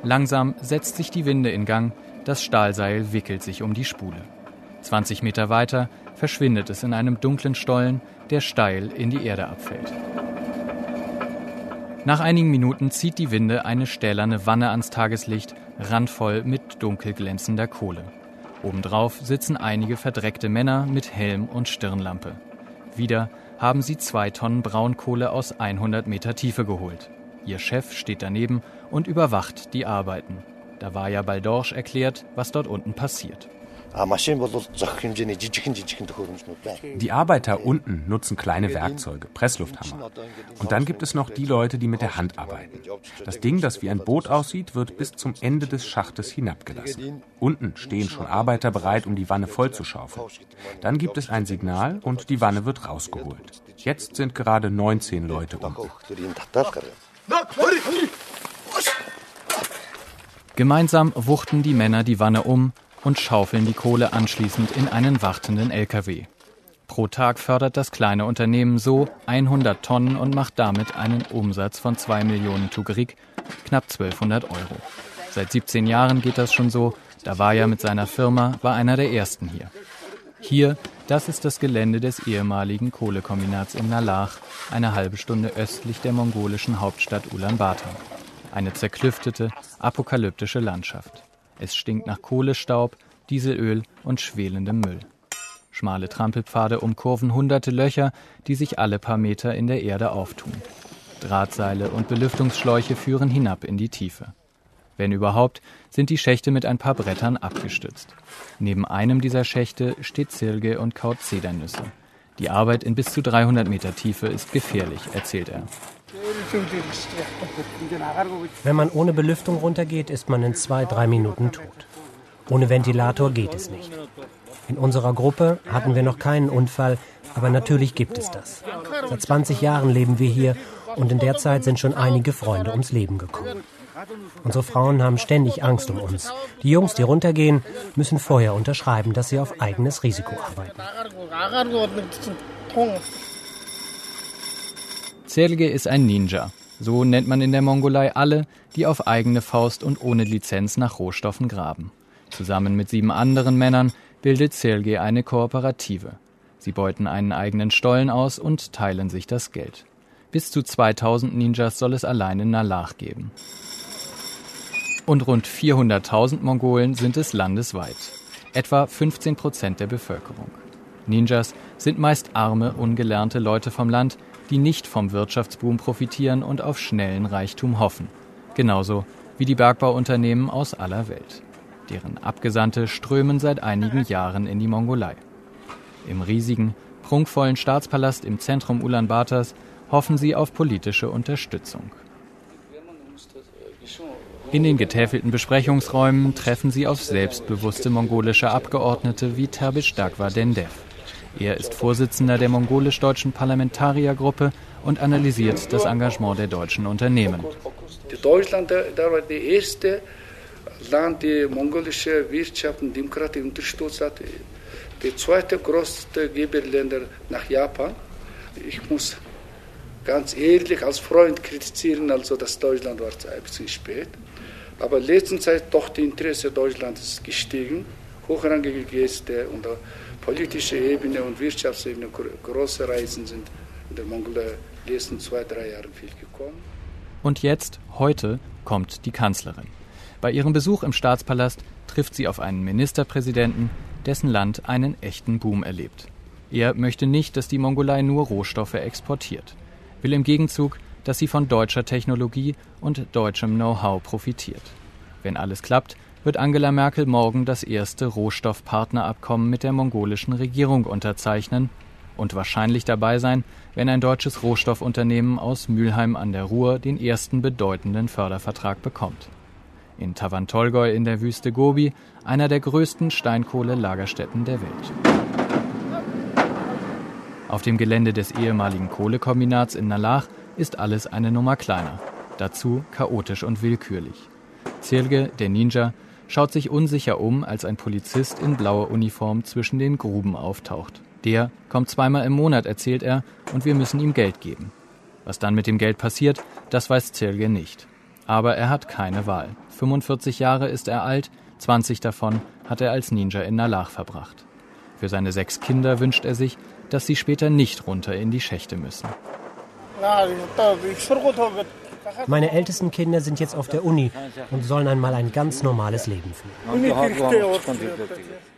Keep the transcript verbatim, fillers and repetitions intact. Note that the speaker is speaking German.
Langsam setzt sich die Winde in Gang, das Stahlseil wickelt sich um die Spule. zwanzig Meter weiter verschwindet es in einem dunklen Stollen, der steil in die Erde abfällt. Nach einigen Minuten zieht die Winde eine stählerne Wanne ans Tageslicht, randvoll mit dunkel glänzender Kohle. Obendrauf sitzen einige verdreckte Männer mit Helm und Stirnlampe. Wieder haben sie zwei Tonnen Braunkohle aus hundert Meter Tiefe geholt. Ihr Chef steht daneben und überwacht die Arbeiten. Davaya Baldorsch erklärt, was dort unten passiert. Die Arbeiter unten nutzen kleine Werkzeuge, Presslufthammer. Und dann gibt es noch die Leute, die mit der Hand arbeiten. Das Ding, das wie ein Boot aussieht, wird bis zum Ende des Schachtes hinabgelassen. Unten stehen schon Arbeiter bereit, um die Wanne vollzuschaufeln. Dann gibt es ein Signal und die Wanne wird rausgeholt. Jetzt sind gerade neunzehn Leute unten. Gemeinsam wuchten die Männer die Wanne um und schaufeln die Kohle anschließend in einen wartenden L K W. Pro Tag fördert das kleine Unternehmen so hundert Tonnen und macht damit einen Umsatz von zwei Millionen Tughrik, knapp zwölfhundert Euro. Seit siebzehn Jahren geht das schon so. Davaya mit seiner Firma war einer der ersten hier. Hier, das ist das Gelände des ehemaligen Kohlekombinats in Nalach, eine halbe Stunde östlich der mongolischen Hauptstadt Ulaanbaatar. Eine zerklüftete, apokalyptische Landschaft. Es stinkt nach Kohlestaub, Dieselöl und schwelendem Müll. Schmale Trampelpfade umkurven hunderte Löcher, die sich alle paar Meter in der Erde auftun. Drahtseile und Belüftungsschläuche führen hinab in die Tiefe. Wenn überhaupt, sind die Schächte mit ein paar Brettern abgestützt. Neben einem dieser Schächte steht Zirge und kaut Zedernüsse. Die Arbeit in bis zu dreihundert Meter Tiefe ist gefährlich, erzählt er. Wenn man ohne Belüftung runtergeht, ist man in zwei, drei Minuten tot. Ohne Ventilator geht es nicht. In unserer Gruppe hatten wir noch keinen Unfall, aber natürlich gibt es das. Seit zwanzig Jahren leben wir hier und in der Zeit sind schon einige Freunde ums Leben gekommen. Unsere Frauen haben ständig Angst um uns. Die Jungs, die runtergehen, müssen vorher unterschreiben, dass sie auf eigenes Risiko arbeiten. Zerge ist ein Ninja. So nennt man in der Mongolei alle, die auf eigene Faust und ohne Lizenz nach Rohstoffen graben. Zusammen mit sieben anderen Männern bildet Zerge eine Kooperative. Sie beuten einen eigenen Stollen aus und teilen sich das Geld. Bis zu zweitausend Ninjas soll es allein in Nalach geben. Und rund vierhunderttausend Mongolen sind es landesweit. Etwa fünfzehn Prozent der Bevölkerung. Ninjas sind meist arme, ungelernte Leute vom Land, die nicht vom Wirtschaftsboom profitieren und auf schnellen Reichtum hoffen. Genauso wie die Bergbauunternehmen aus aller Welt. Deren Abgesandte strömen seit einigen Jahren in die Mongolei. Im riesigen, prunkvollen Staatspalast im Zentrum Ulaanbaatars hoffen sie auf politische Unterstützung. In den getäfelten Besprechungsräumen treffen sie auf selbstbewusste mongolische Abgeordnete wie Terbish Dagwa Dendev. Er ist Vorsitzender der mongolisch-deutschen Parlamentariergruppe und analysiert das Engagement der deutschen Unternehmen. Deutschland war das erste Land, das mongolische Wirtschaft und Demokratie unterstützt hat. Die zweite größte Geberländer nach Japan. Ich muss ganz ehrlich als Freund kritisieren, also dass Deutschland war ein bisschen spät. Aber in letzter Zeit doch das Interesse Deutschlands ist gestiegen. Hochrangige Gäste und politische Ebene und Wirtschaftsebene, große Reisen sind in der Mongolei in den letzten zwei, drei Jahren viel gekommen. Und jetzt, heute, kommt die Kanzlerin. Bei ihrem Besuch im Staatspalast trifft sie auf einen Ministerpräsidenten, dessen Land einen echten Boom erlebt. Er möchte nicht, dass die Mongolei nur Rohstoffe exportiert, will im Gegenzug, dass sie von deutscher Technologie und deutschem Know-how profitiert. Wenn alles klappt, wird Angela Merkel morgen das erste Rohstoffpartnerabkommen mit der mongolischen Regierung unterzeichnen und wahrscheinlich dabei sein, wenn ein deutsches Rohstoffunternehmen aus Mülheim an der Ruhr den ersten bedeutenden Fördervertrag bekommt. In Tawantolgoi in der Wüste Gobi, einer der größten Steinkohlelagerstätten der Welt. Auf dem Gelände des ehemaligen Kohlekombinats in Nalach ist alles eine Nummer kleiner, dazu chaotisch und willkürlich. Zirge, der Ninja, schaut sich unsicher um, als ein Polizist in blauer Uniform zwischen den Gruben auftaucht. Der kommt zweimal im Monat, erzählt er, und wir müssen ihm Geld geben. Was dann mit dem Geld passiert, das weiß Zirge nicht. Aber er hat keine Wahl. fünfundvierzig Jahre ist er alt, zwanzig davon hat er als Ninja in Nalach verbracht. Für seine sechs Kinder wünscht er sich, dass sie später nicht runter in die Schächte müssen. Meine ältesten Kinder sind jetzt auf der Uni und sollen einmal ein ganz normales Leben führen.